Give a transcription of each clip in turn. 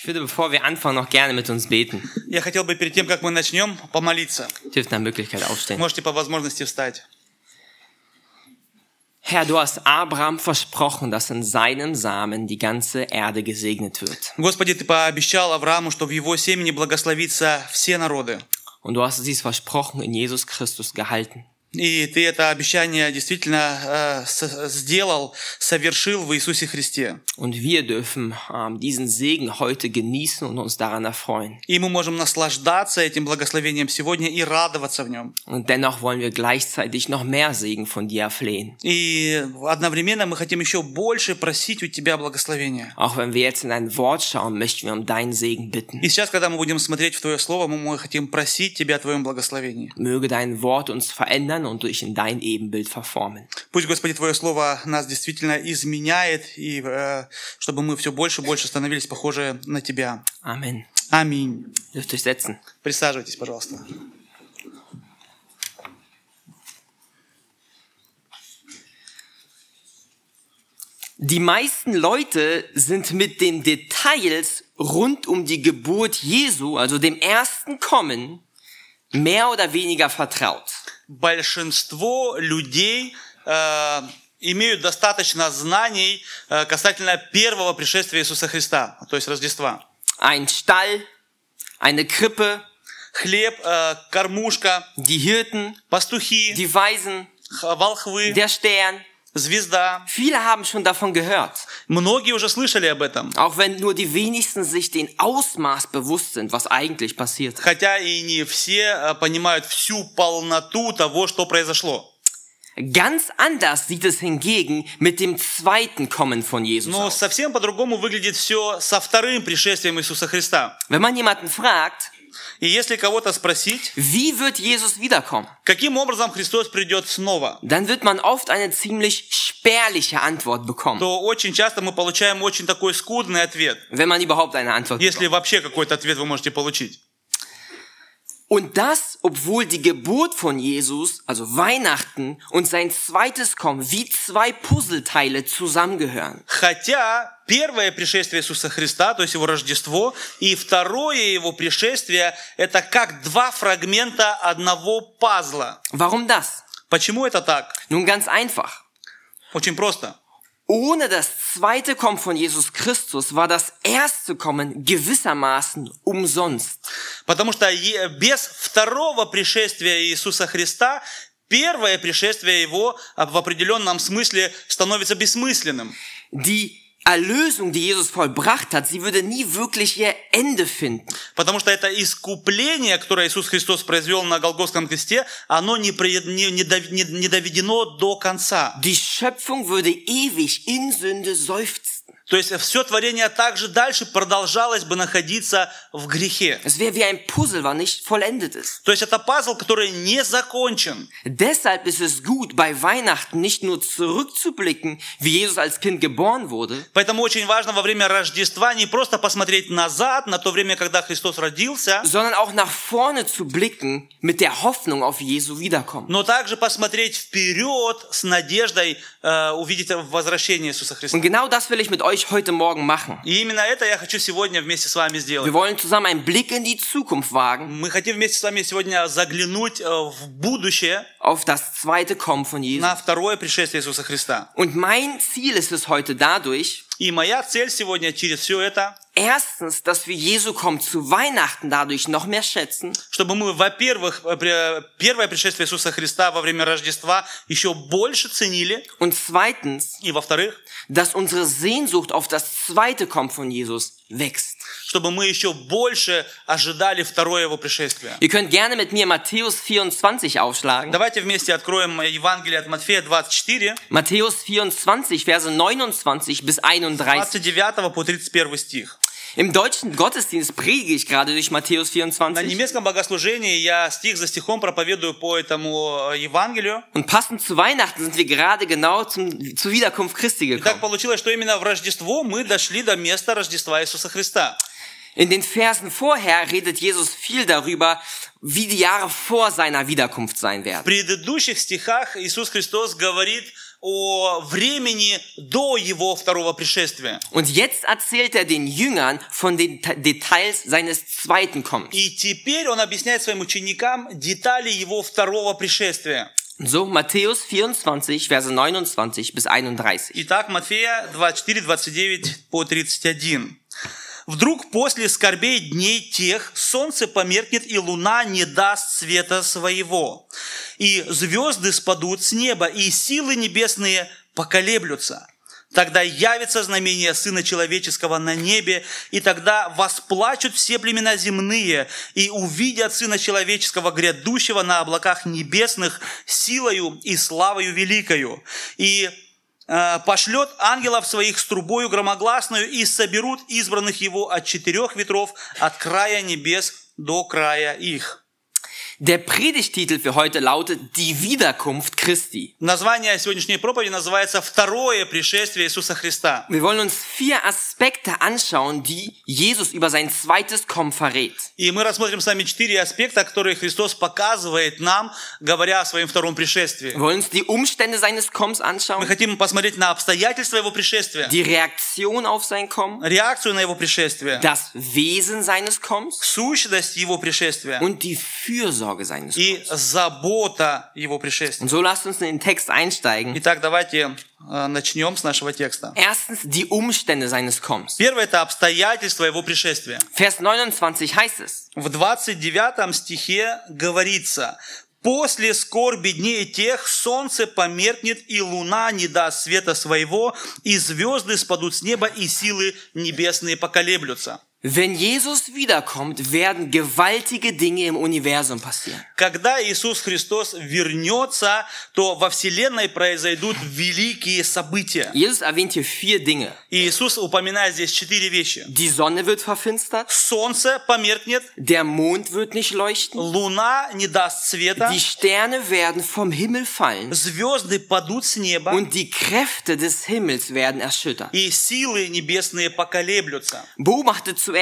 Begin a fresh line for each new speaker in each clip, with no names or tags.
Ich würde, bevor wir anfangen, noch gerne mit uns beten.
Я хотел бы перед тем, как мы начнем, помолиться.
Ihr dürft nach Möglichkeit aufstehen.
Можете по возможности встать.
Herr, du hast Abraham versprochen, dass in seinem Samen die ganze Erde gesegnet wird.
Господи, Ты пообещал Аврааму, что в его семени благословится все народы.
Und du hast dieses Versprochen in Jesus Christus gehalten.
И Ты это обещание действительно сделал, совершил в Иисусе Христе.
Und wir dürfen diesen Segen heute genießen und uns daran erfreuen.
И мы можем наслаждаться этим благословением сегодня и радоваться в нем.
Und dennoch wollen wir gleichzeitig noch mehr Segen von dir erflehen.
И одновременно мы хотим еще больше просить у Тебя благословения.
Auch wenn wir jetzt in dein Wort schauen, möchten wir um deinen Segen bitten.
И сейчас, когда мы будем смотреть в Твое Слово, мы хотим просить Тебя о Твоем благословении.
Möge dein Wort uns verändern und durch in dein Ebenbild verformen.
Пусть, Господи, Твое Слово нас действительно изменяет, и чтобы мы все больше и больше становились похожи на Тебя.
Amen.
Аминь.
Dürft euch setzen.
Присаживайтесь, пожалуйста.
Die meisten Leute sind mit den Details rund um die Geburt Jesu, also dem ersten Kommen, mehr oder weniger vertraut.
Большинство людей имеют достаточно знаний касательно первого пришествия Иисуса Христа, то есть Рождества.
Ein Stall, eine Krippe,
Хлеб, кормушка,
die Hirten,
пастухи,
die Weisen,
волхвы,
der Stern.
звезда.
Viele haben schon davon gehört.
Многие уже слышали об этом.
Auch wenn nur die wenigsten sich den Ausmaß bewusst sind, was eigentlich passiert.
Хотя и не все понимают всю полноту того, что произошло.
Ganz anders sieht es hingegen mit dem zweiten Kommen von Jesus
Но
aus.
совсем по-другому выглядит все со вторым пришествием Иисуса Христа.
Wenn man jemanden fragt,
И если кого-то спросить,
wie wird Jesus wiederkommen,
каким образом Христос придет снова,
dann wird man oft eine ziemlich spärliche Antwort bekommen.
то очень часто мы получаем очень такой скудный ответ.
Wenn man überhaupt eine Antwort
Если
bekommt.
вообще какой-то ответ вы можете получить.
Und das, obwohl die Geburt von Jesus, also Weihnachten, und sein zweites Kommen wie zwei Puzzleteile zusammengehören.
Хотя первое пришествие Иисуса Христа, то есть Его Рождество, и второе Его пришествие, это как два фрагмента одного пазла.
Warum das?
Почему это так?
Nun ganz einfach.
Очень просто.
Ohne das zweite Kommen von Jesus Christus war das erste Kommen gewissermaßen umsonst.
Потому что без второго пришествия Иисуса Христа первое пришествие Его в определенном смысле становится бессмысленным.
Die Erlösung, die Jesus vollbracht hat, sie würde nie wirklich ihr Ende finden.
Потому что это искупление, которое Иисус Христос произвел на Голгофском кресте, оно не доведено до конца.
Die Schöpfung würde ewig in Sünde seufzen.
То есть все творение также дальше продолжалось бы находиться в грехе.
Es wäre wie ein Puzzle, was nicht vollendet ist.
То есть это пазл, который не закончен.
Deshalb ist es gut, bei Weihnachten nicht nur zurückzublicken, wie Jesus als Kind geboren wurde,
Поэтому очень важно во время Рождества не просто посмотреть назад, на то время, когда Христос родился,
sondern auch nach vorne zu blicken mit der Hoffnung auf Jesu Wiederkommen.
но также посмотреть вперед с надеждой увидеть возвращение Иисуса Христа.
Und genau das will ich mit euch heute Morgen machen.
И именно это я хочу сегодня вместе с вами сделать.
Wir wollen zusammen einen Blick in die Zukunft wagen,
Мы хотим вместе с вами сегодня заглянуть в будущее,
auf das zweite Kommen von Jesus.
на второе пришествие Иисуса Христа.
Und mein Ziel ist es heute dadurch,
И моя цель сегодня через все это,
erstens, dass wir Jesu Kommen zu Weihnachten dadurch noch mehr schätzen,
чтобы мы, во-первых, первое пришествие Иисуса Христа во время Рождества еще больше ценили,
und zweitens,
и, во-вторых,
dass unsere Sehnsucht auf das zweite Kommen von Jesus wächst.
чтобы мы еще больше ожидали второе Его пришествие.
Ihr könnt gerne mit mir Matthäus 24 aufschlagen.
Давайте вместе откроем Евангелие от Матфея 24,
Matthäus 24, Verse 29 bis 31.
29 по 31 стих.
Im deutschen Gottesdienst predige ich gerade durch Matthäus
На
24.
немецком богослужении я стих за стихом проповедую по этому Евангелию.
Und passend zu Weihnachten sind wir gerade genau zur Wiederkunft Christi
И так
gekommen.
получилось, что именно в Рождество мы дошли до места Рождества Иисуса Христа.
In den Versen vorher redet Jesus viel darüber, wie die Jahre vor seiner Wiederkunft sein
В
werden.
предыдущих стихах Иисус Христос говорит о времени до его второго пришествия.
Und jetzt erzählt er den Jüngern von den Details seines zweiten Kommens.
И теперь он объясняет своим ученикам детали его второго пришествия.
So, Matthäus 24, Verse 29 bis 31.
Итак, Матфея 24, 29 по 31. «Вдруг после скорбей дней тех солнце померкнет, и луна не даст света своего, и звезды спадут с неба, и силы небесные поколеблются. Тогда явится знамение Сына Человеческого на небе, и тогда восплачут все племена земные, и увидят Сына Человеческого, грядущего на облаках небесных, силою и славою великою. И пошлет ангелов своих с трубою громогласною, и соберут избранных его от 4 ветров, от края небес до края их».
Der Predigtitel für heute lautet Die Wiederkunft Christi.
Название сегодняшней проповеди называется «Второе пришествие Иисуса Христа».
Wir wollen uns 4 Aspekte anschauen, die Jesus über sein zweites Kommen verrät.
И мы рассмотрим с вами 4 аспекта, которые Христос показывает нам, говоря о своем втором пришествии.
Wir wollen uns die Umstände seines Kommens
Мы
anschauen,
хотим посмотреть на обстоятельства его пришествия,
die Reaktion auf sein Kommen,
реакцию на его пришествие,
das Wesen seines Kommens
сущность его пришествия
und die Fürsorge seines Kommens.
и забота его пришествия.
Und so lasst uns in den Text einsteigen.
Итак, давайте начнем с нашего текста.
Erstens die Umstände seines Kommens.
Первое – это обстоятельства его пришествия.
Vers 29 heißt es:
В 29 стихе говорится: «После скорби дней тех солнце померкнет, и луна не даст света своего, и звезды спадут с неба, и силы небесные поколеблются».
Wenn Jesus wiederkommt, werden gewaltige Dinge im Universum passieren.
Когда Иисус Христос вернется, то во Вселенной произойдут великие события.
Jesus erwähnt hier 4 Dinge.
И Иисус упоминает здесь 4 вещи.
Die Sonne wird verfinstert,
Солнце померкнет,
der Mond wird nicht leuchten,
луна не даст света,
die Sterne werden vom Himmel fallen
звезды падут с неба,
und die Kräfte des Himmels werden erschüttert.
и силы небесные поколеблются.
Beobachtet zuerst,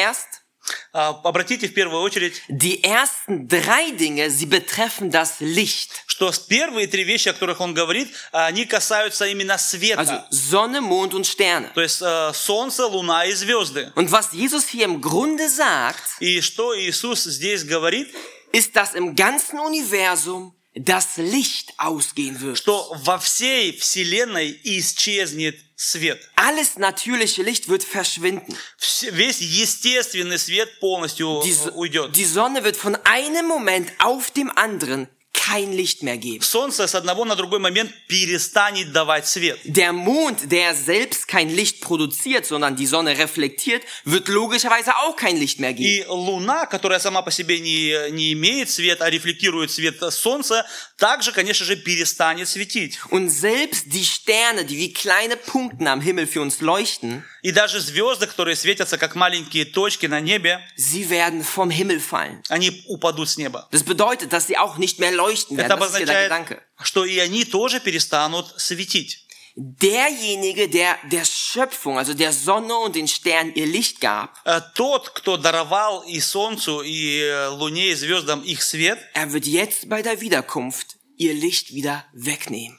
Обратите в первую очередь,
die ersten 3 Dinge, sie betreffen das Licht.
что первые 3 вещи, о которых он говорит, они касаются именно
Also
света.
Sonne, Mond und Sterne.
То есть солнце, луна и звезды.
Und was Jesus hier im Grunde sagt,
И что Иисус здесь говорит?
ist, dass im ganzen Universum das Licht ausgehen wird.
Что во всей Вселенной исчезнет свет.
Alles natürliche Licht wird verschwinden.
Весь естественный свет полностью уйдет.
Die Sonne wird von einem Moment auf dem anderen kein Licht mehr geben.
Солнце с одного на другой момент перестанет давать свет.
Der Mond, der selbst kein Licht produziert, sondern die Sonne reflektiert, wird logischerweise auch kein Licht mehr geben.
И луна, которая сама по себе не имеет свет, а рефлектирует свет солнца, также, конечно же, перестанет светить.
Und selbst die Sterne, die wie kleine Punkte am Himmel für uns leuchten,
И даже звезды, которые светятся как маленькие точки на небе,
sie werden vom Himmel fallen.
они упадут с неба.
Das bedeutet, dass sie auch nicht mehr leuchten werden.
Это
Das ist hier der
обозначает,
Gedanke.
что и они тоже перестанут светить.
Derjenige, der der Schöpfung, also der Sonne und den Sternen ihr Licht gab,
Тот, кто даровал и солнцу, и луне, и звездам их свет,
er wird jetzt bei der Wiederkunft ihr Licht wieder wegnehmen.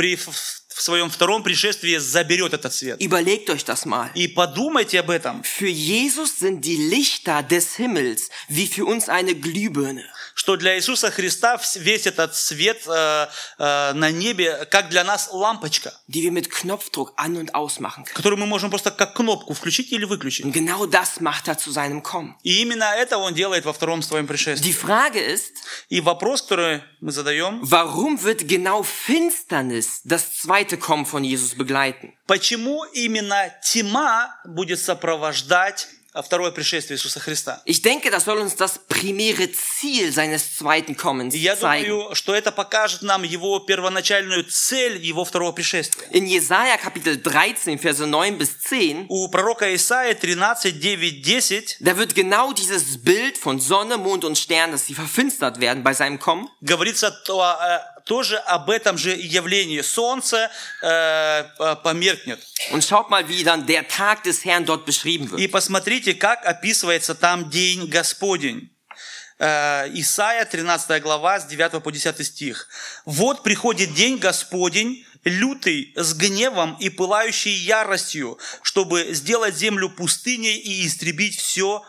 в своем втором пришествии заберет этот свет.
Überlegt euch das mal.
И подумайте об этом,
Für Jesus sind die Lichter des Himmels wie für uns eine Glühbirne.
что для Иисуса Христа весь этот свет на небе, как для нас лампочка,
Die wir mit Knopfdruck an- und ausmachen können.
которую мы можем просто как кнопку включить или выключить.
Und genau das macht er zu seinem Kommen.
И именно это Он делает во втором своем пришествии.
Die Frage ist,
И вопрос, который мы задаем,
warum wird genau Finsternis das zweite Kommen von Jesus begleiten?
почему именно тьма будет сопровождать второе пришествие Иисуса Христа?
Ich denke, das soll uns das primäre Ziel seines zweiten Kommens
И я
zeigen.
думаю, что это покажет нам его первоначальную цель его второго пришествия.
In Jesaja Kapitel 13, Verse 9 bis 10,
У пророка Исаии 13, 9, 10
da wird genau dieses Bild von Sonne, Mond und Stern, dass sie verfinstert werden bei seinem Kommen,
говорится тоже об этом же явлении. Солнце померкнет.
und schaut mal, wie dann der Tag des Herrn dort beschrieben wird.
И посмотрите, как описывается там день Господень. Исайя 13 глава с 9 по 10 стих. «Вот приходит день Господень, лютый, с гневом и пылающей яростью, чтобы сделать землю пустыней и истребить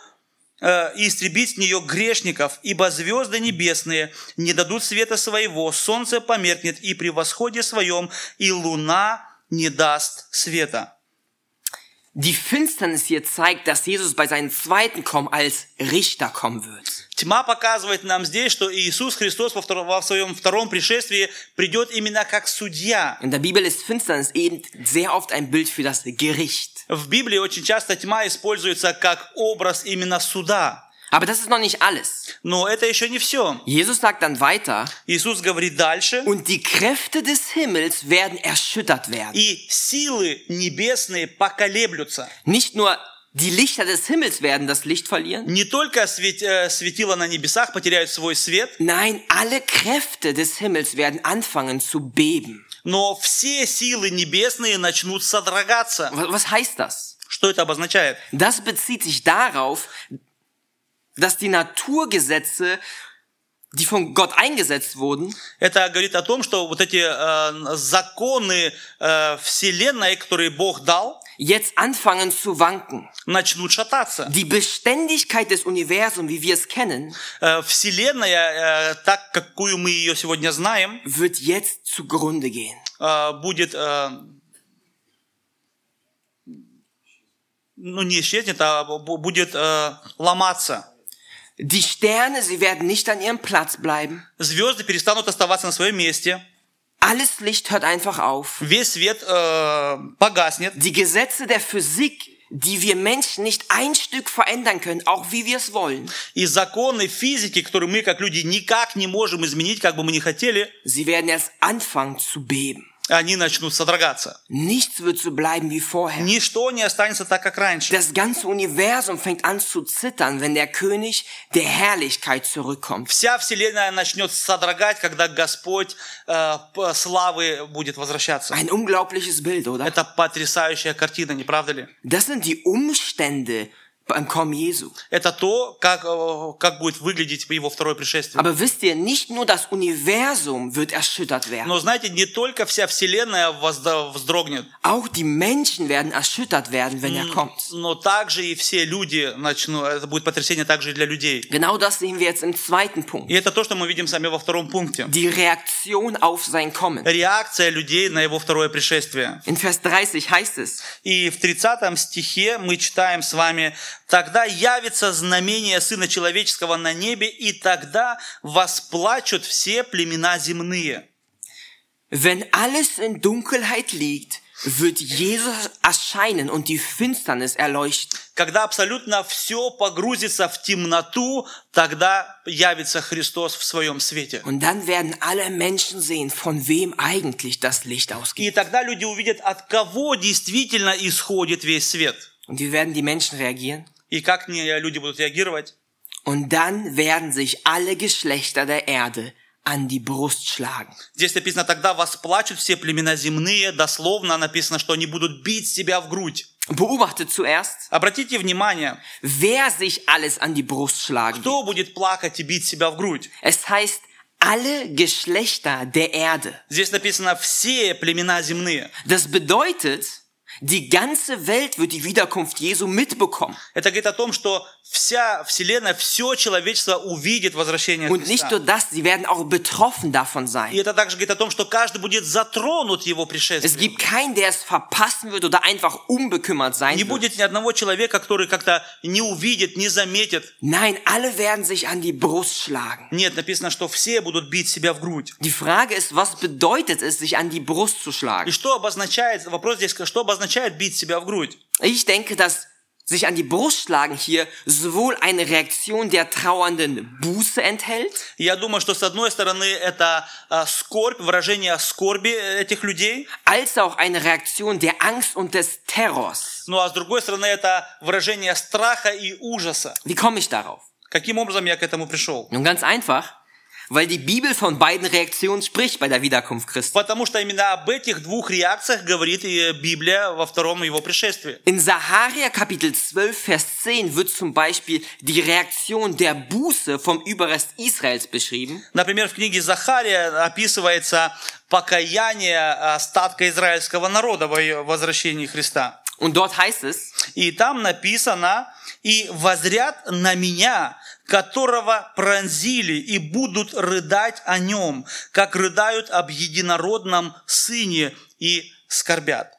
с нее грешников, ибо звезды небесные не дадут света своего, солнце померкнет и при восходе своем, и луна не даст света».
Die Finsternis hier zeigt, dass Jesus bei seinem zweiten Kommen als Richter kommen wird.
Тьма показывает нам здесь, что Иисус Христос во своем втором пришествии придет именно как судья.
In der Bibel ist Finsternis eben sehr oft ein Bild für das Gericht.
В Библии очень часто тьма используется как образ именно суда.
Aber das ist noch nicht alles.
Но это еще не все.
Jesus sagt dann weiter,
Иисус говорит дальше.
und die Kräfte des Himmels werden erschüttert werden.
И силы небесные поколеблются.
Nicht nur die Lichter des Himmels werden das Licht verlieren.
Не только светила на небесах потеряют свой свет,
Nein, alle Kräfte des Himmels werden anfangen zu beben.
но все силы небесные начнут содрогаться.
Was heißt das?
Что это обозначает?
Das bezieht sich darauf, dass die Naturgesetze, die von Gott eingesetzt wurden,
Это говорит о том, что вот эти законы Вселенной, которые Бог дал,
jetzt anfangen zu wanken.
начнут шататься.
Die Beständigkeit des Universums, wie wir es kennen,
Вселенная, так, какую мы ее сегодня знаем,
wird jetzt zugrunde gehen.
будет, не исчезнет, а будет ломаться.
Die Sterne, sie werden nicht an ihrem Platz bleiben.
Звезды перестанут оставаться на своем месте.
Alles Licht hört einfach auf.
Весь свет погаснет.
Die Gesetze der Physik, die wir Menschen nicht ein Stück verändern können, auch wie wir es wollen,
И законы физики, которые мы, как люди, никак не можем изменить, как бы мы ни хотели,
sie werden erst anfangen zu beben.
они начнут содрогаться.
Nichts wird so bleiben wie vorher.
Ничто не останется так, как раньше.
Das ganze Universum fängt an zu zittern, wenn der König der Herrlichkeit zurückkommt.
Вся Вселенная начнет содрогать, когда Господь славы будет возвращаться.
Ein unglaubliches Bild, oder?
Это потрясающая картина, не правда ли?
Das sind die Umstände beim Kommen Jesu.
Это то, как будет выглядеть его второе пришествие.
Aber wisst ihr, nicht nur das Universum wird erschüttert werden.
Но знаете, не только вся Вселенная вздрогнет,
Auch die Menschen werden erschüttert werden, wenn er kommt.
но также и все люди начнут. Это будет потрясение также и для людей.
Genau das sehen wir jetzt im zweiten Punkt.
И это то, что мы видим сами во втором пункте.
Die Reaktion auf sein Kommen.
Реакция людей на его второе пришествие.
In Vers 30 heißt es,
И в 30 стихе мы читаем с вами: «Тогда явится знамение Сына Человеческого на небе, и тогда восплачут все племена земные».
wenn alles in Dunkelheit liegt, wird Jesus erscheinen und die Finsternis erleuchten.
Когда абсолютно все погрузится в темноту, тогда явится Христос в своем свете.
Und dann werden alle Menschen sehen, von wem eigentlich das Licht ausgeht.
И тогда люди увидят, от кого действительно исходит весь свет.
Und wie werden die Menschen reagieren?
И как люди будут реагировать.
Und dann werden sich alle Geschlechter der Erde an die Brust schlagen.
Здесь написано: «Тогда восплачут все племена земные». Дословно написано, что они будут бить себя в грудь.
Beobachtet zuerst,
Обратите внимание,
wer sich alles an die Brust schlagen wird.
кто будет плакать и бить себя в грудь.
Es heißt, alle Geschlechter der Erde.
Здесь написано: «все племена земные».
Das bedeutet, die ganze Welt wird die Wiederkunft Jesu mitbekommen.
Это говорит о том, что вся Вселенная, все человечество увидит возвращение
Und nicht nur
Христа.
das, sie werden auch betroffen davon
И
sein.
это также говорит о том, что каждый будет затронут его
Es
пришествием.
gibt keinen, der es verpassen wird oder einfach unbekümmert sein
Не
wird.
будет ни одного человека, который как-то не увидит, не заметит.
Nein, alle werden sich an die Brust schlagen.
Нет, написано, что все будут бить себя в грудь.
Die Frage ist, was bedeutet es, sich an die Brust zu
И
schlagen?
что обозначает, вопрос здесь, что обозначает бить себя в грудь?
Ich denke, dass sich an die Brust schlagen hier sowohl eine Reaktion der trauernden Buße enthält,
Я думаю, что с одной стороны это скорбь, выражение скорби этих людей,
als auch eine Reaktion der Angst und des Terrors.
ну а с другой стороны это выражение страха и ужаса.
Wie komme ich darauf?
Каким образом я к этому пришел?
Nun ganz einfach, weil die Bibel von beiden Reaktionen spricht bei der Wiederkunft Christi.
Потому что именно об этих двух реакциях говорит и Библия во втором его пришествии.
In Sacharja Kapitel 12, Vers 10 wird zum Beispiel die Reaktion der Buße vom Überrest Israels beschrieben.
Например, в книге Захария описывается покаяние остатка израильского народа во возвращении Христа.
Und dort heißt es,
И там написано: «И возрят на меня, которого пронзили, и будут рыдать о нем, как рыдают об единородном сыне, и скорбят».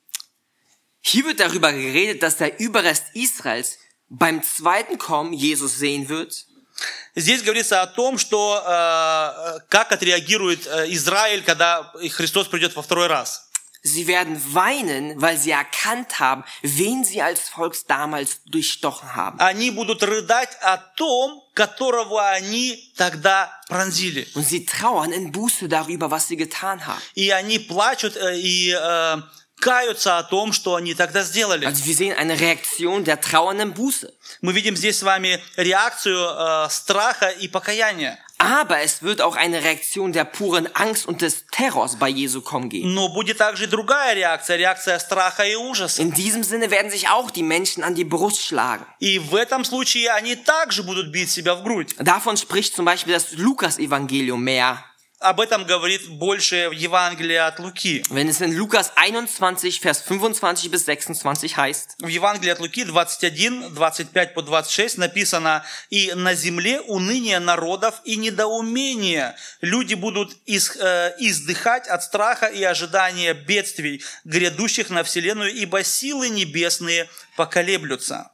hier wird darüber geredet, dass der Überrest Israels beim zweiten Kommen Jesus sehen wird.
Здесь говорится о том, что как отреагирует Израиль, когда Христос придет во второй раз.
Sie werden weinen, weil sie erkannt haben, wen sie als Volk damals durchstochen haben.
Они будут рыдать о том, которого они тогда пронзили.
Und sie trauern in Buße darüber, was sie getan haben.
И они плачут и каются о том, что они тогда сделали.
Also wir sehen eine Reaktion der trauernden Buße.
Мы видим здесь с вами реакцию страха и покаяния.
Aber es wird auch eine Reaktion der puren Angst und des Terrors bei Jesu kommen geben.
Но будет также и другая реакция, реакция страха и ужаса.
In diesem Sinne werden sich auch die Menschen an die Brust schlagen.
И в этом случае они также будут бить себя в грудь.
Davon spricht zum Beispiel das Lukas-Evangelium mehr.
Об этом говорит больше в Евангелии от Луки.
Wenn es in Lukas 21, Vers 25 bis 26 heißt,
В Евангелии от Луки 21, 25 по 26 написано: «И на земле уныние народов и недоумение. Люди будут издыхать от страха и ожидания бедствий, грядущих на вселенную, ибо силы небесные поколеблются».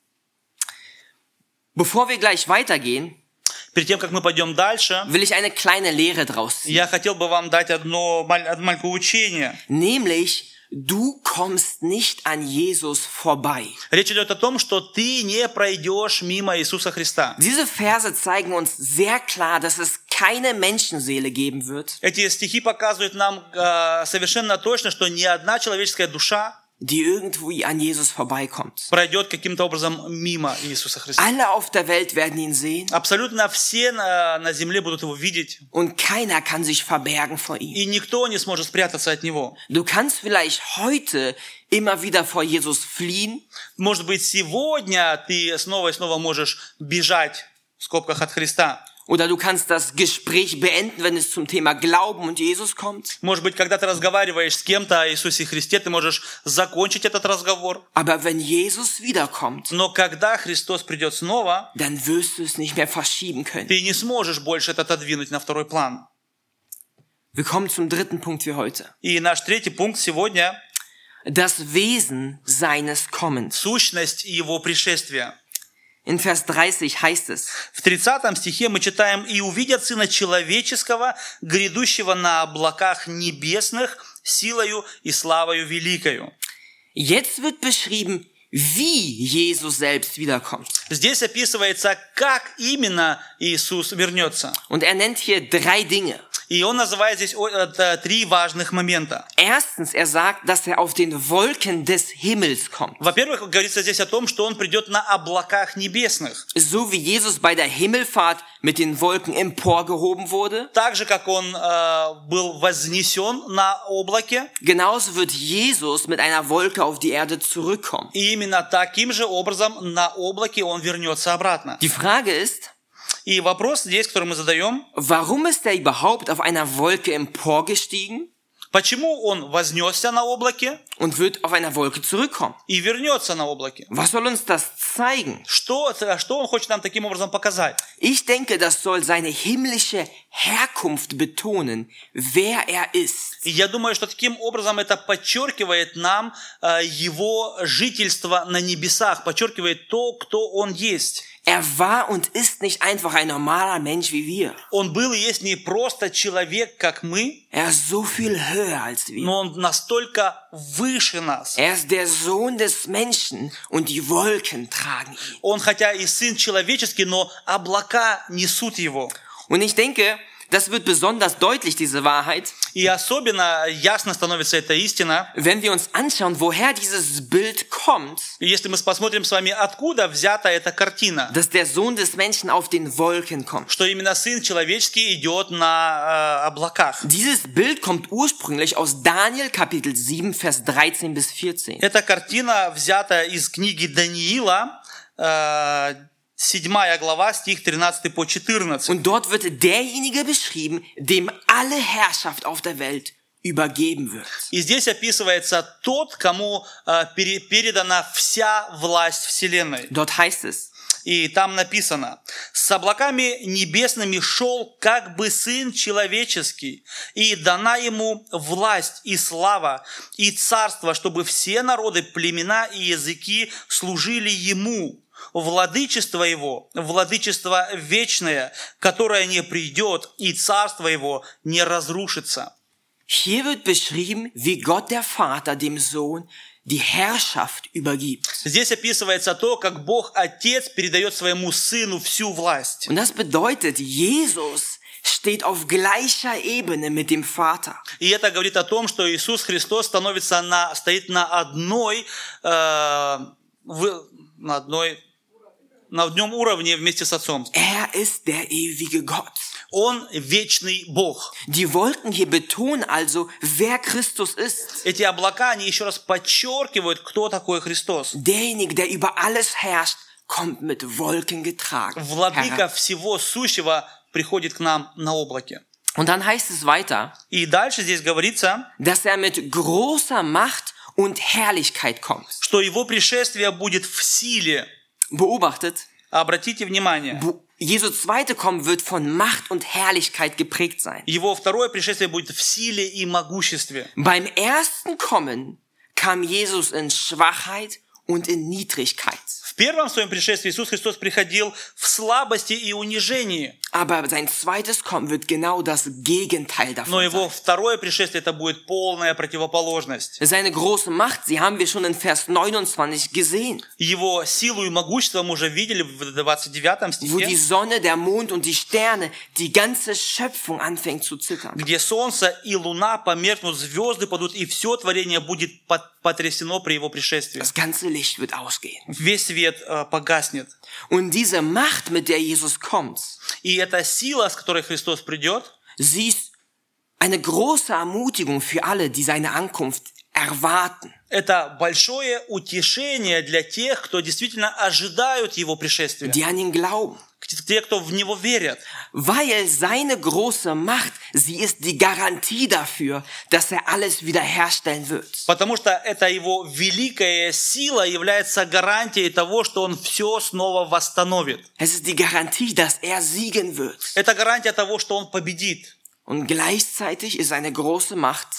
bevor wir gleich weitergehen,
Перед тем, как мы пойдем дальше,
will ich eine kleine Lehre draus ziehen.
я хотел бы вам дать одно маленькое учение.
Nämlich, du kommst nicht an Jesus vorbei.
Речь идет о том, что ты не пройдешь мимо Иисуса Христа.
Diese Verse zeigen uns sehr klar, dass es keine Menschenseele geben wird,
Эти стихи показывают нам совершенно точно, что ни одна человеческая душа
die irgendwo an Jesus vorbeikommt.
пройдет каким-то образом мимо Иисуса Христа.
Alle auf der Welt werden ihn sehen
Абсолютно все на земле будут его видеть,
und keiner kann sich verbergen vor ihm.
и никто не сможет спрятаться от него.
Du kannst vielleicht heute immer wieder vor Jesus fliehen,
Может быть, сегодня ты снова и снова можешь бежать, в скобках, от Христа.
oder du kannst das Gespräch beenden, wenn es zum Thema Glauben und Jesus kommt.
Может быть, когда ты разговариваешь с кем-то о Иисусе Христе, ты можешь закончить этот разговор.
Aber wenn Jesus wiederkommt,
Но когда Христос придет снова,
dann wirst du es nicht mehr verschieben können.
ты не сможешь больше это отодвинуть на второй план.
Wir kommen zum dritten Punkt für heute.
И наш третий пункт сегодня –
Das Wesen seines Kommens.
сущность Его пришествия.
In Vers 30 heißt es,
В 30 стихе мы читаем: «И увидят Сына Человеческого, грядущего на облаках небесных, силою и славою великою».
jetzt wird beschrieben, wie Jesus selbst wiederkommt.
Здесь описывается, как именно Иисус вернется.
Und er nennt hier 3 Dinge.
И он называет здесь 3 важных момента.
Erstens, er sagt, dass er auf den Wolken des Himmels kommt.
Во-первых, говорится здесь о том, что он придет на облаках небесных.
So wie Jesus bei der Himmelfahrt mit den Wolken emporgehoben wurde,
Так же, как он был вознесен на облаке,
genauso wird Jesus mit einer Wolke auf die Erde zurückkommen.
и именно таким же образом на облаке он вернется обратно.
Die Frage ist,
И вопрос здесь, который мы задаем:
warum ist er überhaupt auf einer Wolke emporgestiegen
почему он вознесся на облаке
und wird auf einer Wolke zurückkommen?
и вернется на облаке?
Was soll uns das zeigen?
Что он хочет нам таким образом показать?
Ich denke, das soll seine himmlische Herkunft betonen, wer er ist.
И я думаю, что таким образом это подчеркивает нам его жительство на небесах, подчеркивает то, кто он есть.
Er war und ist nicht einfach ein normaler Mensch wie wir.
Он был и есть не просто человек, как мы,
Er ist so viel höher als wir.
но он настолько выше нас.
Er ist der Sohn des Menschen und die Wolken tragen ihn.
Он хотя и сын человеческий, но облака несут его.
Und ich denke, Das wird besonders deutlich, diese Wahrheit,
И особенно ясно становится эта истина,
wenn wir uns anschauen, woher dieses Bild kommt,
если мы посмотрим с вами, откуда взята эта картина,
dass der Sohn des Menschen auf den Wolken kommt.
что именно Сын Человеческий идет на облаках.
Dieses Bild kommt ursprünglich aus Daniel Kapitel 7, Vers 13 bis 14.
Эта картина взята из книги Даниила, 7 глава, стих 13 по 14.
Und dort wird derjenige beschrieben, dem alle Herrschaft auf der Welt übergeben wird.
И здесь описывается тот, кому передана вся власть вселенной.
Dort heißt es,
И там написано: «С облаками небесными шел как бы Сын Человеческий, и дана ему власть и слава, и царство, чтобы все народы, племена и языки служили ему. Владычество его, владычество вечное, которое не придет, и царство его не разрушится».
hier wird beschrieben, wie Gott der Vater dem Sohn die Herrschaft übergibt.
Здесь описывается то, как Бог Отец передает своему Сыну всю власть.
Und das bedeutet, Jesus steht auf gleicher Ebene mit dem Vater.
И это говорит о том, что Иисус Христос стоит на одном уровне вместе с Отцом.
Er ist der ewige Gott.
Он вечный Бог.
Die Wolken hier betonen also, wer Christus ist.
Эти облака, они еще раз подчеркивают, кто такой Христос.
Derjenige, der über alles herrscht, kommt mit Wolken getragen.
Владыка всего сущего приходит к нам на облаке.
Und dann heißt es weiter,
И дальше здесь говорится,
dass er mit großer Macht und Herrlichkeit kommt.
что его пришествие будет в силе.
Beobachtet,
Обратите внимание,
Jesu zweite Kommen wird von Macht und Herrlichkeit geprägt sein.
его второе пришествие будет в силе и могуществе.
Beim ersten Kommen kam Jesus in Schwachheit und in Niedrigkeit.
В первом своем пришествии Иисус Христос приходил в слабости и унижении.
Aber sein zweites Kommen wird genau das Gegenteil davon
Но его
sein.
второе пришествие, это будет полная противоположность.
Seine große Macht, sie haben wir schon in Vers 29 gesehen,
Его силу и могущество мы уже видели в 29
wo die
стихе,
Sonne, der Mond und die Sterne, die ganze Schöpfung anfängt zu zittern.
где солнце и луна померкнут, звезды падут, и все творение будет потрясено при его пришествии.
Das ganze Licht wird ausgehen.
Весь свет погаснет.
Und diese Macht, mit der Jesus kommt,
И эта сила, с которой Христос придет,
sie ist eine große Ermutigung für alle, die seine Ankunft erwarten.
это большое утешение для тех, кто действительно ожидают его пришествия.
Die an ihn glauben.
Те, кто в него верят.
Weil seine große Macht, sie ist die Garantie dafür, dass er alles wiederherstellen wird.
Потому что эта его великая сила является гарантией того, что он все снова восстановит.
Es ist die Garantie, dass er siegen wird.
Это гарантия того, что он победит.
Und gleichzeitig ist seine große Macht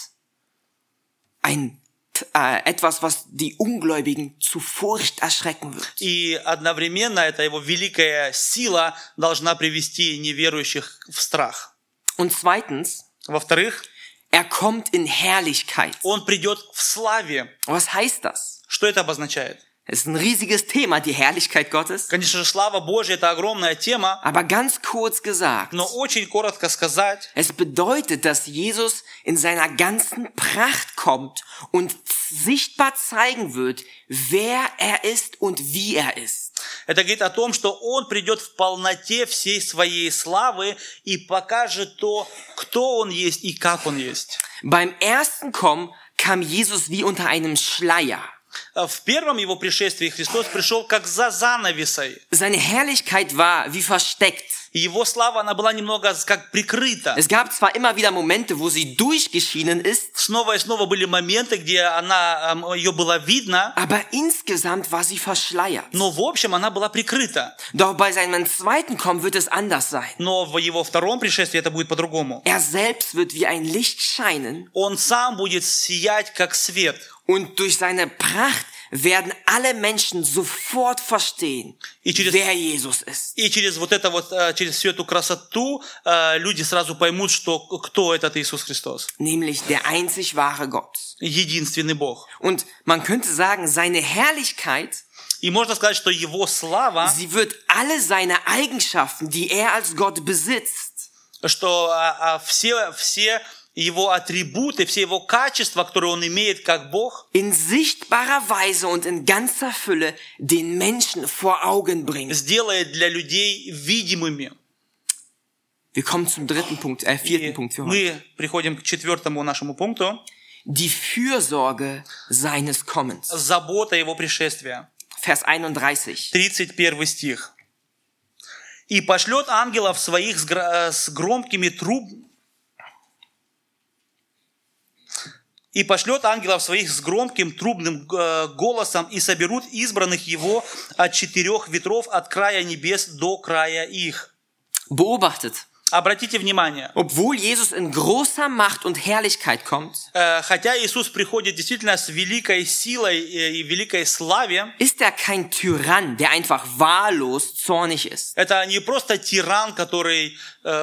etwas, was die Ungläubigen zu Furcht erschrecken wird.
И одновременно эта его великая сила должна привести неверующих в страх.
Und zweitens,
Во-вторых,
er kommt in Herrlichkeit.
он придет в славе.
Was heißt das?
Что это обозначает?
Es ist ein riesiges Thema, die Herrlichkeit Gottes.
Конечно же, слава Божья – это огромная тема,
Aber ganz kurz gesagt,
но очень коротко сказать,
es bedeutet, dass Jesus in seiner ganzen Pracht kommt und sichtbar zeigen wird, wer er ist und wie er ist.
это говорит о том, что он придет в полноте всей своей славы и покажет то, кто он есть и как он есть.
Beim ersten Kommen kam Jesus wie unter einem Schleier.
В первом его пришествии Христос пришел как за занавесой.
Seine Herrlichkeit war wie versteckt.
И его слава, она была немного как прикрыта.
Es gab zwar immer wieder Momente, wo sie durchgeschienen ist,
Снова и снова были моменты, где ее было видно,
aber insgesamt war sie verschleiert.
но в общем она была прикрыта.
Doch bei seinem zweiten Kommen wird es anders sein.
Но в его втором пришествии это будет по-другому.
Er selbst wird wie ein Licht scheinen
Он сам будет сиять как свет.
und durch seine Pracht werden alle Menschen sofort verstehen, wer Jesus ist.
И через через всю эту красоту люди сразу поймут, кто этот Иисус Христос.
Nämlich der einzig wahre Gott.
Единственный Бог.
Und man könnte sagen, seine Herrlichkeit,
И можно сказать, что его слава,
sie wird alle seine Eigenschaften, die er als Gott besitzt,
что все его атрибуты, все его качества, которые он имеет как Бог,
in sichtbarer Weise und in ganzer Fülle den Menschen vor Augen bringt.
сделает для людей видимыми.
Wir kommen zum vierten Punkt für heute.
Мы приходим к 4 нашему пункту.
Die Fürsorge seines Kommens.
Забота его пришествия.
Vers 31.
31 стих. «И пошлет ангелов своих с громкими трубами, и пошлет ангелов своих с громким трубным голосом, и соберут избранных его от 4 ветров, от края небес до края их».
Beobachtet.
Обратите внимание,
Obwohl Jesus in großer Macht und Herrlichkeit kommt,
хотя Иисус приходит действительно с великой силой и великой славе,
ist er kein Tyrann, der einfach wahllos zornig ist.
это не просто тиран, который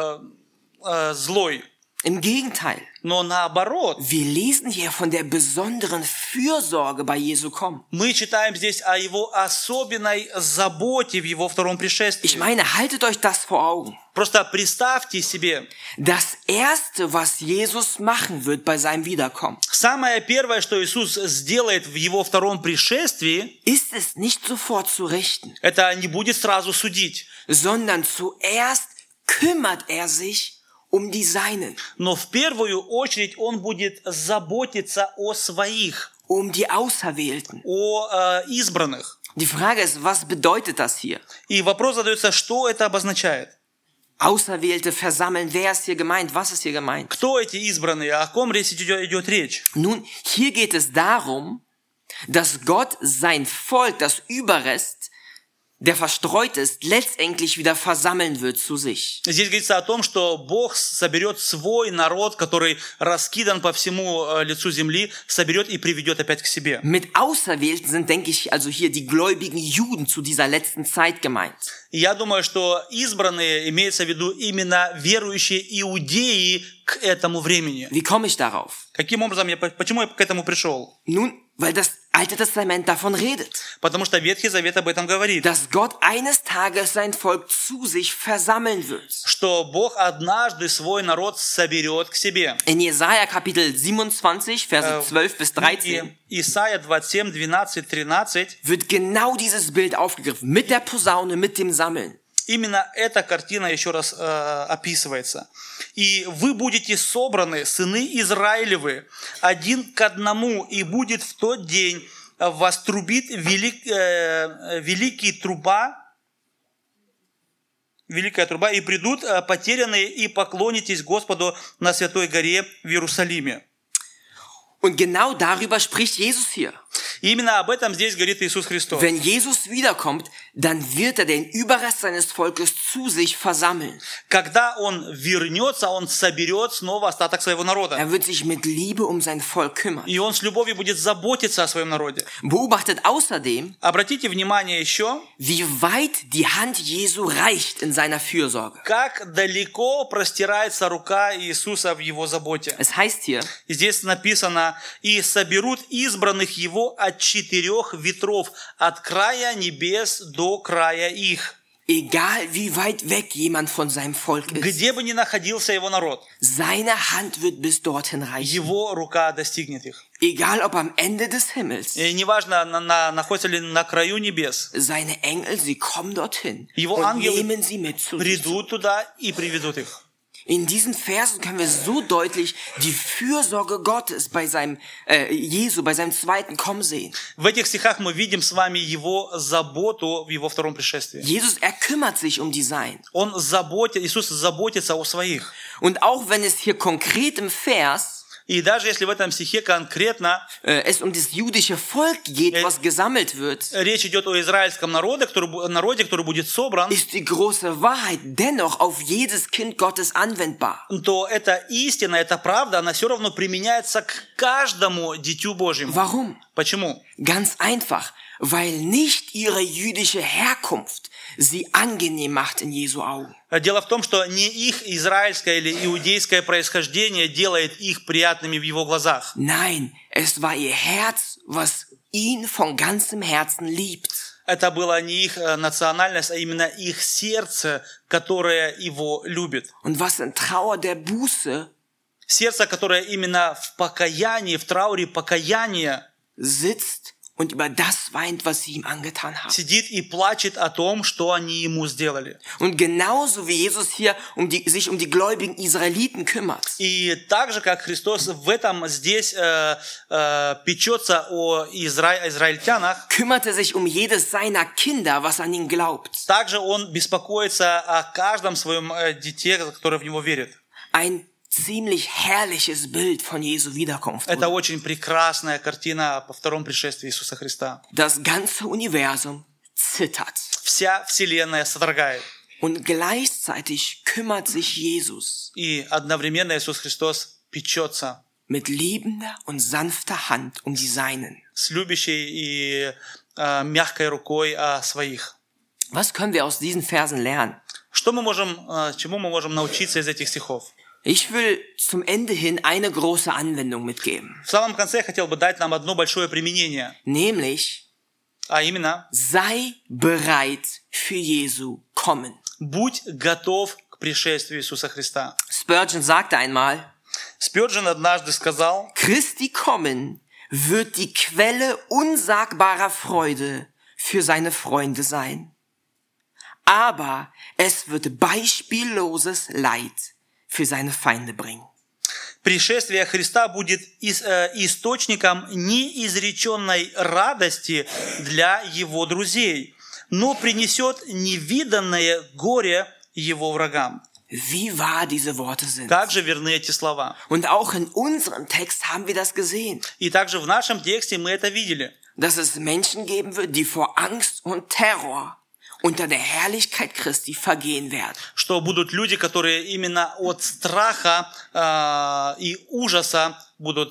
злой,
Im Gegenteil.
но наоборот.
Wir lesen hier von der besonderen Fürsorge bei Jesu Kommen.
Мы читаем здесь о его особенной заботе в его втором пришествии.
Ich meine, haltet euch das vor Augen.
Просто представьте себе,
Das Erste, was Jesus machen wird bei seinem Wiederkommen,
самое первое, что Иисус сделает в его втором пришествии,
ist es nicht sofort zu richten,
это не будет сразу судить,
sondern zuerst kümmert er sich um die Seinen,
но в первую очередь он будет заботиться о своих,
um die Auserwählten.
о избранных.
Die Frage ist, was bedeutet das hier?
И вопрос задается, что это обозначает?
Auserwählte versammeln, wer ist hier gemeint? Was ist hier gemeint?
Кто эти избранные? О ком идет речь?
Nun, hier geht es darum, dass Gott sein Volk, das Überrest, der verstreut ist, letztendlich wieder versammeln wird zu sich.
Здесь говорится о том, что Бог соберет свой народ, который раскидан по всему лицу земли, соберет и приведет опять к себе.
Mit Auserwählten sind, denke ich, also hier die gläubigen Juden zu dieser letzten Zeit gemeint.
И я думаю, что избранные имеется в виду именно верующие иудеи к этому времени.
Wie komme ich darauf?
Каким образом почему я к этому пришел?
Nun, weil das Alte Testament davon redet,
Потому что Ветхий Завет об этом говорит,
dass Gott eines Tages sein Volk zu sich versammeln wird.
что Бог однажды свой народ соберет к себе.
In Jesaja Kapitel 27, Verse 12 bis 13
Исайя 27, 12, 13.
wird genau dieses Bild aufgegriffen, mit der Posaune, mit dem Sammeln.
Именно эта картина еще раз описывается. «И вы будете собраны, сыны Израилевы, один к одному, и будет в тот день вострубит великая труба, и придут потерянные, и поклонитесь Господу на Святой горе в Иерусалиме».
Und genau darüber spricht Jesus hier.
И именно об этом здесь говорит Иисус Христос.
Wenn Jesus wiederkommt, dann wird er den Überrest seines Volkes zu sich versammeln.
Когда Он вернется, Он соберет снова остаток своего народа.
Er wird sich mit Liebe um sein Volk kümmern.
И Он с любовью будет заботиться о своем народе.
Beobachtet außerdem,
Обратите внимание еще,
wie weit die Hand Jesu reicht in seiner Fürsorge.
как далеко простирается рука Иисуса в Его заботе.
Es heißt hier,
И здесь написано, «И соберут избранных Его от 4 ветров, от края небес до края их».
egal wie weit weg jemand von seinem Volk ist,
Где бы ни находился Его народ,
seine Hand wird bis dorthin reichen.
Его рука достигнет их.
Egal ob am Ende des Himmels,
И неважно, находится ли на краю небес,
seine Engel, sie kommen dorthin
Его
und
ангелы
nehmen sie mit zu sich.
придут туда и приведут их.
In diesen Versen können wir so deutlich die Fürsorge Gottes bei seinem Jesu, bei seinem zweiten Kommen sehen.
В этих стихах мы видим с вами Его заботу в Его втором пришествии.
Jesus, er kümmert sich um die Seinen.
Иисус заботится о своих.
Und auch wenn es hier konkret im Vers
И даже если в этом стихе конкретно
es um das jüdische Volk geht, was gesammelt wird,
речь идет о израильском народе, который будет собран,
ist die große Wahrheit dennoch auf jedes Kind Gottes anwendbar.
то эта истина, эта правда, она все равно применяется к каждому дитю Божьему.
Warum?
Почему?
Ganz einfach, weil nicht ihre jüdische Herkunft sie angenehm macht in Jesu Augen.
Дело в том, что не их израильское или иудейское происхождение делает их приятными в его глазах.
Nein, es war ihr Herz, was ihn von ganzem Herzen liebt.
Это была не их национальность, а именно их сердце, которое его любит.
Und was in Trauer der Buße
Сердце, которое именно в покаянии, в трауре покаяния
sitzt und über das weint, was sie ihm angetan haben.
сидит и плачет о том, что они ему сделали.
Und genauso wie Jesus hier sich um die gläubigen Israeliten kümmert,
И так же, как Христос в этом здесь печется о израильтянах,
kümmert er sich um jedes seiner Kinder, was an ihn glaubt.
также Он беспокоится о каждом своем дите, который в Него верит.
Ein ziemlich herrliches Bild von Jesu Wiederkunft.
Это очень прекрасная картина по втором пришествии Иисуса Христа.
Das ganze Universum zittert.
Вся Вселенная содрогает.
Und gleichzeitig kümmert sich Jesus
И одновременно Иисус Христос печется
mit liebender und sanfter Hand um die Seinen.
с любящей и мягкой рукой о своих.
Was können wir aus diesen Versen lernen?
Чему мы можем научиться из этих стихов?
Ich will zum Ende hin eine große Anwendung mitgeben.
В самом конце я хотел бы дать нам одно большое применение,
Nämlich,
а именно,
sei bereit für Jesu Kommen.
будь готов к пришествию Иисуса Христа.
Spurgeon sagte einmal,
Спёрджен однажды сказал:
Christi Kommen wird die Quelle unsagbarer Freude für seine Freunde sein. Aber es wird beispielloses Leid für seine Feinde bringen.
пришествие Христа будет источником неизреченной радости для Его друзей, но принесет невиданное горе Его врагам.
Wie wahr diese Worte sind.
Как же верны эти слова?
Und auch in unserem Text haben wir das gesehen,
И также в нашем тексте мы это видели,
dass es Menschen geben wird, die vor Angst und Terror unter der Herrlichkeit Christi vergehen werden.
что будут люди, которые именно от страха и ужаса будут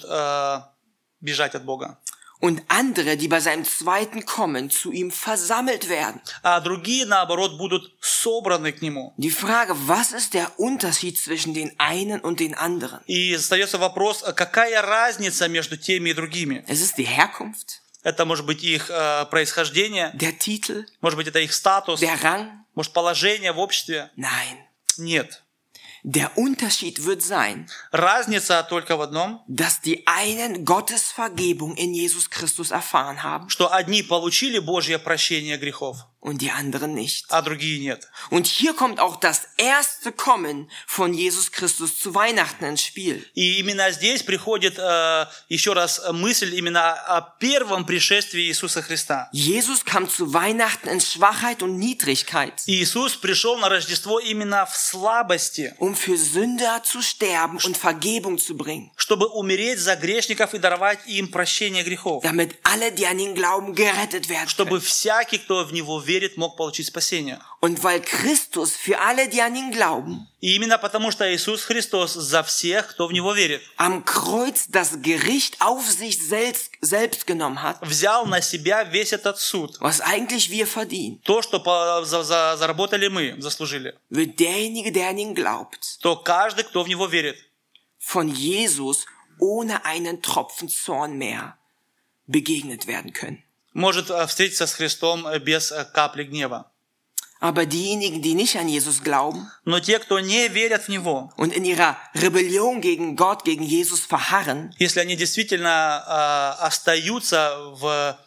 бежать от Бога.
Und andere, die bei seinem zweiten Kommen zu ihm versammelt werden.
А другие, наоборот, будут собраны к Нему.
Die Frage, was ist der Unterschied zwischen den einen und den anderen?
И остается вопрос, какая разница между теми и другими?
Es ist die Herkunft,
Это может быть их происхождение,
der Titel,
может быть это их статус,
der Rang?
может положение в обществе.
Nein.
Нет.
Der Unterschied wird sein,
Разница только в одном,
dass die einen Gottes Vergebung in Jesus Christus erfahren haben
что одни получили Божье прощение грехов,
und die anderen nicht.
а другие нет.
Und hier kommt auch das erste Kommen von Jesus Christus zu Weihnachten ins Spiel.
И именно здесь приходит еще раз мысль именно о первом пришествии Иисуса Христа.
Jesus kam zu Weihnachten in Schwachheit und Niedrigkeit,
Иисус пришел на Рождество именно в слабости,
für Sünder zu sterben und Vergebung zu bringen,
чтобы умереть за грешников и даровать им прощение грехов,
damit alle, die an ihn glauben, gerettet werden
чтобы
können.
всякий, кто в Него верит, мог получить спасение.
Und weil Christus für alle, die an ihn glauben,
И именно потому, что Иисус Христос за всех, кто в Него верит,
am Kreuz das Gericht auf sich selbst genommen hat,
взял на себя весь этот суд.
was eigentlich wir verdienen,
То, что заработали мы, заслужили.
wird derjenige, der an ihn glaubt,
То каждый, кто в Него верит,
von Jesus ohne einen Tropfen Zorn mehr begegnet werden können.
может встретиться с Христом без капли гнева.
Aber diejenigen, die nicht an Jesus glauben
Но те, кто не верят в Него,
und in ihrer Rebellion gegen Gott, gegen Jesus verharren,
если они действительно остаются в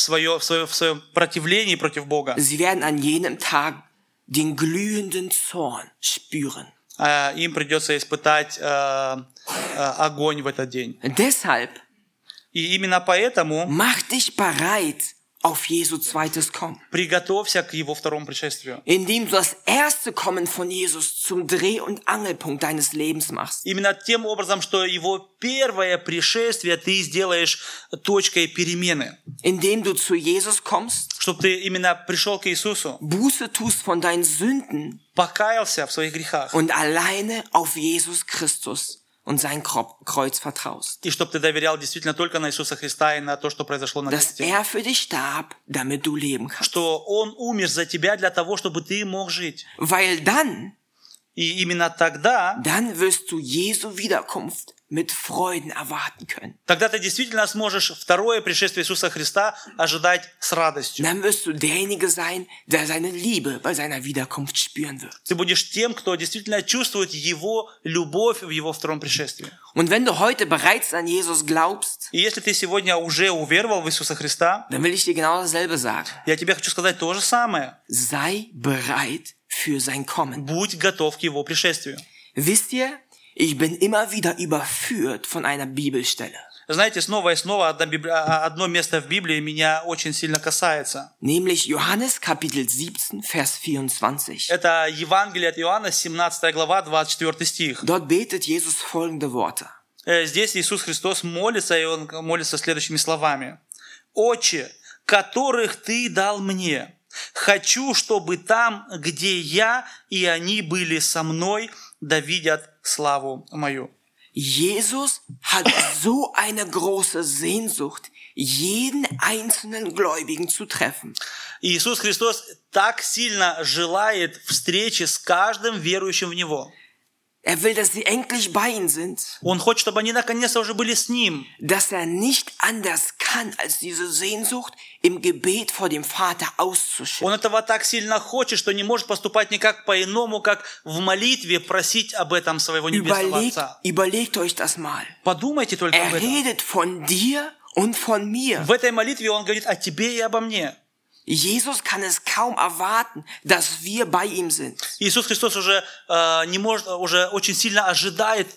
своем противлении против Бога,
sie werden an jenem Tag den glühenden Zorn spüren.
им придется испытать огонь в этот день.
Deshalb
И именно поэтому
mach dich bereit auf Jesu zweites Kommen,
приготовься к Его второму пришествию.
indem du das erste Kommen von Jesus zum Dreh- und Angelpunkt deines Lebens machst.
Именно тем образом, что Его первое пришествие ты сделаешь точкой перемены.
Indem du zu Jesus kommst,
Чтобы ты именно пришел к Иисусу,
Buße tust von deinen Sünden
покаялся в своих грехах.
und alleine auf Jesus Christus und sein Kreuz vertraust.
И чтобы ты доверял действительно только на Иисуса Христа и на то, что произошло на
Dass
кресте.
er für dich starb, damit du leben kannst.
Что Он умер за тебя для того, чтобы ты мог жить.
Weil dann
И именно тогда,
dann wirst du Jesu Wiederkunft mit Freuden erwarten können.
тогда ты действительно сможешь второе пришествие Иисуса Христа ожидать с радостью.
Dann wirst du derjenige sein, der seine Liebe bei seiner Wiederkunft spüren wird.
Ты будешь тем, кто действительно чувствует Его любовь в Его втором пришествии.
Und wenn du heute bereits an Jesus glaubst,
И если ты сегодня уже уверовал в Иисуса Христа,
dann will ich dir genau dasselbe sagen.
я тебе хочу сказать то же самое.
Sei bereit für sein Kommen.
Будь готов к Его пришествию.
Wisst ihr, ich bin immer wieder überführt von einer Bibelstelle.
Знаете, снова и снова одно место в Библии меня очень сильно касается.
Nämlich Johannes Kapitel 17, Vers 24.
Это Евангелие от Иоанна, 17 глава, 24 стих.
Dort betet Jesus folgende Worte.
Здесь Иисус Христос молится, и Он молится следующими словами. «Отче, которых Ты дал мне, хочу, чтобы там, где я, и они были со мной, да видят славу мою».
Jesus hat so eine große Sehnsucht, jeden einzelnen Gläubigen zu treffen.
Иисус Христос так сильно желает встречи с каждым верующим в Него.
Er will, dass sie endlich bei ihm sind,
Он хочет, чтобы они наконец-то уже были с Ним.
dass er nicht anders kann, als diese Sehnsucht im Gebet vor dem Vater auszuschütten.
Он этого так сильно хочет, что не может поступать никак по-иному, как в молитве просить об этом своего Небесного Отца.
Überlegt euch das mal.
Подумайте только об
Er
этом.
redet von dir und von mir.
В этой молитве Он говорит о тебе и обо мне.
Jesus kann es kaum erwarten, dass wir bei ihm sind.
Иисус Христос уже не может, уже очень сильно ожидает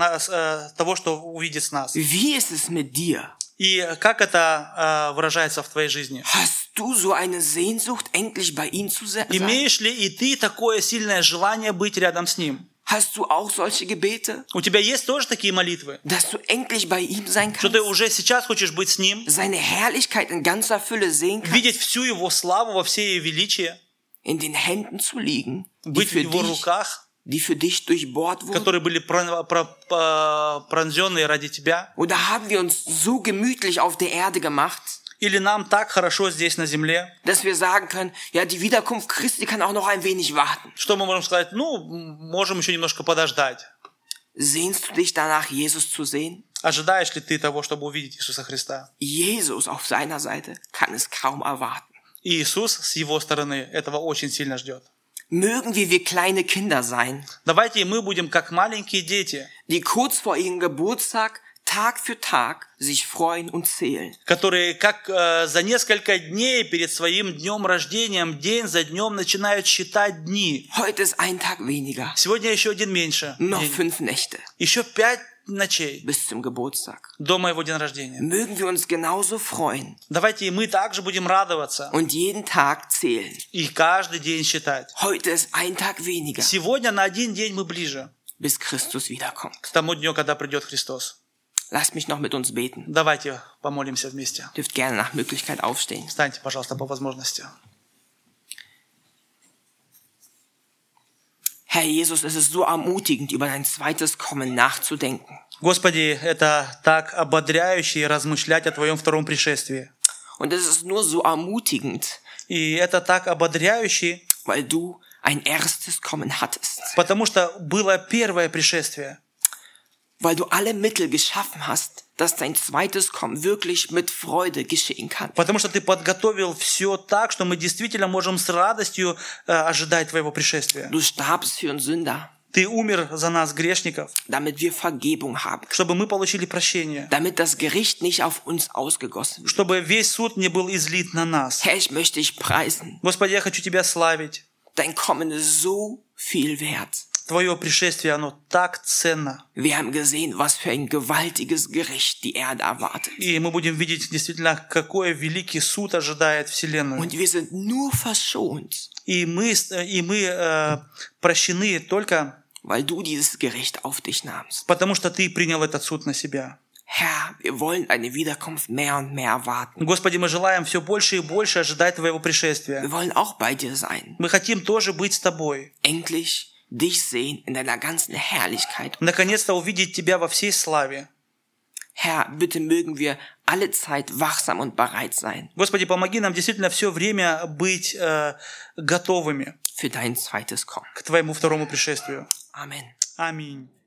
того, что увидит с нас.
Wie ist es mit dir?
И как это выражается в твоей жизни?
Hast du so eine Sehnsucht, endlich bei ihm zu sein?
Имеешь ли и ты такое сильное желание быть рядом с Ним?
Hast du auch solche Gebete,
У тебя есть тоже такие молитвы?
dass du endlich bei ihm sein
Что ты
kannst?
уже сейчас хочешь быть с Ним?
Seine Herrlichkeit in ganzer Fülle sehen kannst?
Видеть всю Его славу во всей ее величии?
In den Händen zu liegen,
Быть в Его руках,
die für dich durchbohrt wurden?
которые были пронзенные ради тебя?
Oder haben wir uns so gemütlich auf der Erde gemacht,
Или нам так хорошо здесь на земле,
dass wir sagen können, ja, die Wiederkunft Christi kann auch noch ein wenig warten.
что мы можем сказать, можем еще немножко подождать.
Sehnst du dich danach, Jesus zu sehen?
Ожидаешь ли ты того, чтобы увидеть Иисуса Христа?
Jesus auf seiner Seite kann es kaum erwarten.
И Иисус с Его стороны этого очень сильно ждет.
Mögen wir wie kleine Kinder sein,
Давайте и мы будем как маленькие дети,
die kurz vor ihrem Geburtstag Tag für Tag sich freuen und zählen.
которые как за несколько дней перед своим днем рождения, день за днем начинают считать дни.
Heute ist ein Tag weniger,
Сегодня еще один меньше.
noch
день.
5 Nächte
Еще 5 ночей
bis zum Geburtstag.
до моего дня рождения.
Mögen wir uns genauso freuen
Давайте и мы также будем радоваться
und jeden Tag zählen.
и каждый день считать.
Heute ist ein Tag weniger,
Сегодня на один день мы ближе
bis Christus wiederkommt.
к тому дню, когда придет Христос.
Lasst mich noch mit uns beten.
Давайте помолимся вместе.
Dürft gerne nach Möglichkeit aufstehen.
Встаньте, пожалуйста, по возможности.
Herr Jesus, es ist so ermutigend, über dein zweites Kommen nachzudenken.
Господи, это так ободряюще размышлять о Твоем втором пришествии.
Und es ist nur so ermutigend,
И это так ободряюще,
weil du ein erstes Kommen hattest.
потому что было первое пришествие.
Weil du alle Mittel geschaffen hast, dass dein zweites Kommen wirklich mit Freude geschehen kann.
Потому что Ты подготовил все так, что мы действительно можем с радостью ожидать Твоего пришествия.
Du starbst für uns Sünder,
Ты умер за нас, грешников,
damit wir Vergebung haben,
чтобы мы получили прощение,
damit das Gericht nicht auf uns ausgegossen wird.
чтобы весь суд не был излит на нас.
Herr, ich möchte dich preisen.
Господи, я хочу Тебя славить.
Dein Kommen ist so viel wert.
Твое пришествие, оно так ценно.
Wir haben gesehen, was für ein gewaltiges Gericht die Erde erwartet.
И мы будем видеть действительно, какой великий суд ожидает Вселенную.
Und wir sind nur verschont,
И мы прощены только
weil du dieses Gericht auf dich nahmst.
потому, что Ты принял этот суд на себя.
Herr, wir wollen deine Wiederkunft mehr und mehr erwarten.
Господи, мы желаем все больше и больше ожидать Твоего пришествия.
Wir wollen auch bei dir sein.
Мы хотим тоже быть с Тобой.
Endlich dich sehen in deiner ganzen Herrlichkeit.
Наконец-то увидеть Тебя во всей славе.
Herr, bitte mögen wir alle Zeit wachsam und bereit sein.
Господи, помоги нам действительно все время быть готовыми.
für dein zweites Kommen.
к Твоему второму пришествию.
Amen.
Аминь.